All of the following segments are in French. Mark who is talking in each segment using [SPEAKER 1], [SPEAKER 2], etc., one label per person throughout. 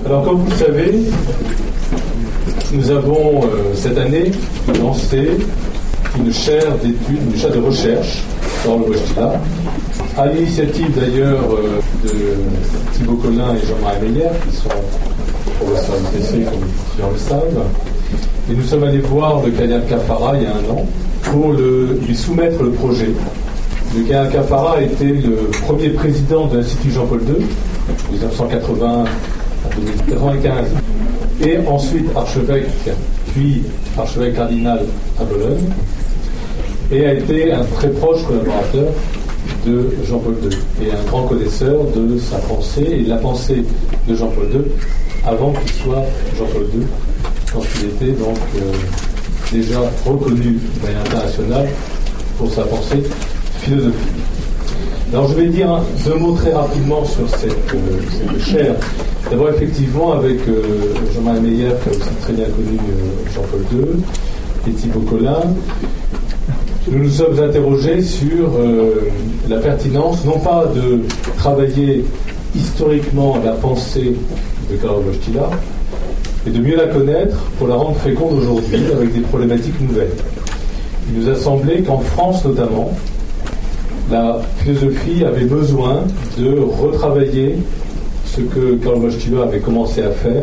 [SPEAKER 1] Alors, comme vous le savez, nous avons cette année lancé une chaire d'études, une chaire de recherche dans le Wojtyla, à l'initiative d'ailleurs de Thibaut Collin et Jean-Marie Meyer, qui sont professeurs d'ITC, comme les gens le savent. Et nous sommes allés voir le Kader Kafara il y a un an pour lui soumettre le projet. Le Kader Kafara était le premier président de l'Institut Jean-Paul II, 1980 à 1995, et ensuite archevêque, puis archevêque cardinal à Bologne, et a été un très proche collaborateur de Jean-Paul II et un grand connaisseur de sa pensée et de la pensée de Jean-Paul II avant qu'il soit Jean-Paul II, quand il était donc déjà reconnu de manière internationale pour sa pensée philosophique. Alors je vais dire deux mots très rapidement sur cette chaire. D'abord effectivement avec Jean-Marie Meyer, qui a aussi très bien connu Jean-Paul II, et Thibaut Collin, nous nous sommes interrogés sur la pertinence, non pas de travailler historiquement la pensée de Karol Wojtyla, mais de mieux la connaître pour la rendre féconde aujourd'hui avec des problématiques nouvelles. Il nous a semblé qu'en France notamment, la philosophie avait besoin de retravailler ce que Karol Wojtyla avait commencé à faire,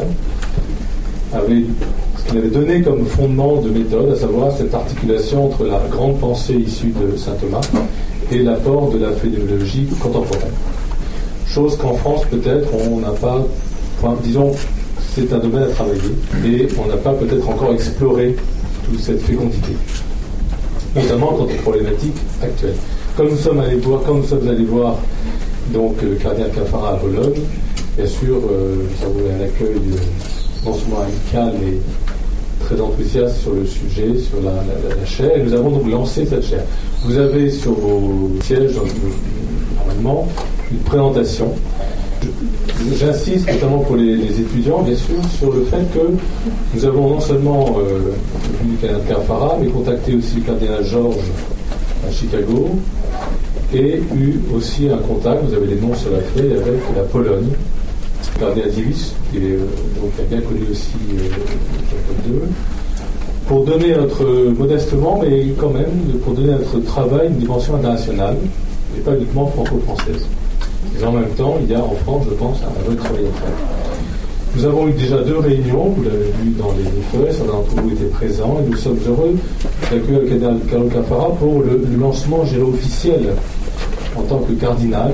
[SPEAKER 1] ce qu'il avait donné comme fondement de méthode, à savoir cette articulation entre la grande pensée issue de saint Thomas et l'apport de la phénoménologie contemporaine. Chose qu'en France, peut-être, on n'a pas, disons, c'est un domaine à travailler, et on n'a pas peut-être encore exploré toute cette fécondité, notamment quant aux problématiques actuelles. Comme nous sommes allés voir donc Kader Kafara à Bologne, bien sûr, nous avons eu un accueil non seulement amical, mais très enthousiaste sur le sujet, sur la chaire, et nous avons donc lancé cette chaire. Vous avez sur vos sièges, normalement, une présentation. J'insiste, notamment pour les étudiants, bien sûr, sur le fait que nous avons non seulement vu le Kader Kafara, mais contacté aussi le cardinal Georges à Chicago, et eu aussi un contact, vous avez les noms sur la feuille, avec la Pologne, le cardinal Dziwisz, qui a bien connu aussi Jean-Paul II, pour donner modestement, mais quand même, pour donner à notre travail une dimension internationale, et pas uniquement franco-française. Et en même temps, il y a en France, je pense, un vrai travail à faire. Nous avons eu déjà 2 réunions, vous l'avez vu dans les feuilles, certains d'entre vous étaient présents, et nous sommes heureux d'accueillir le cardinal Karol Kafara pour le lancement, je dirais, officiel en tant que cardinal,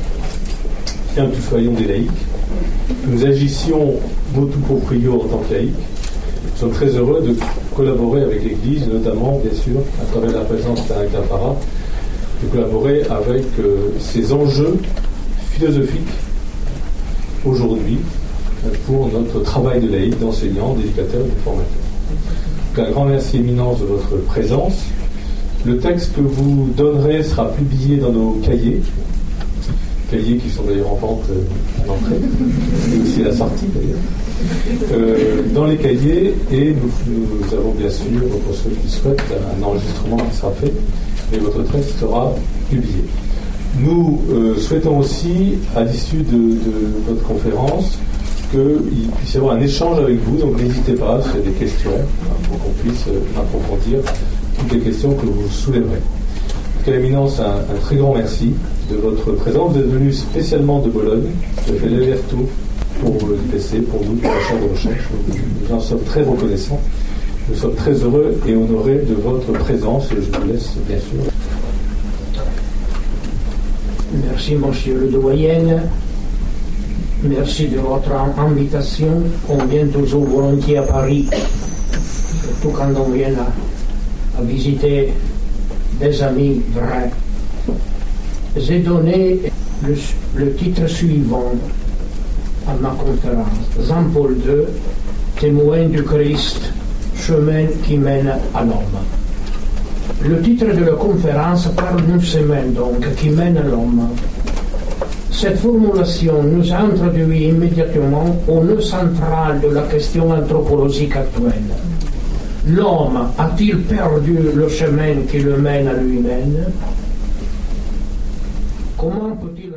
[SPEAKER 1] bien que nous soyons des laïcs, que nous agissions motu proprio en tant que laïcs. Nous sommes très heureux de collaborer avec l'Église, notamment, bien sûr, à travers la présence de Karol Kafara, de collaborer avec ces enjeux philosophiques aujourd'hui pour notre travail de laïc, d'enseignant, d'éducateur et de formateur. Donc un grand merci éminence de votre présence. Le texte que vous donnerez sera publié dans nos cahiers qui sont d'ailleurs en vente à l'entrée, et aussi à la sortie d'ailleurs, dans les cahiers, et nous avons bien sûr, pour ceux qui souhaitent, un enregistrement qui sera fait, et votre texte sera publié. Nous souhaitons aussi, à l'issue de votre conférence, qu'il puisse y avoir un échange avec vous, donc n'hésitez pas, si vous avez des questions, pour qu'on puisse approfondir toutes les questions que vous soulèverez. Donc, à l'éminence, un très grand merci de votre présence. Vous êtes venu spécialement de Bologne, vous avez fait l'aller-retour pour l'IPC, pour nous, pour la chaire de recherche. Nous en sommes très reconnaissants. Nous sommes très heureux et honorés de votre présence, et je vous laisse, bien sûr.
[SPEAKER 2] Merci, monsieur le doyen. Merci de votre invitation. On vient toujours volontiers à Paris, surtout quand on vient à visiter des amis vrais. J'ai donné le titre suivant à ma conférence. Jean-Paul II, témoin du Christ, chemin qui mène à l'homme. Le titre de la conférence parle d'une semaine donc qui mène à l'homme. Cette formulation nous introduit immédiatement au nœud central de la question anthropologique actuelle. L'homme a-t-il perdu le chemin qui le mène à lui-même? Comment peut-il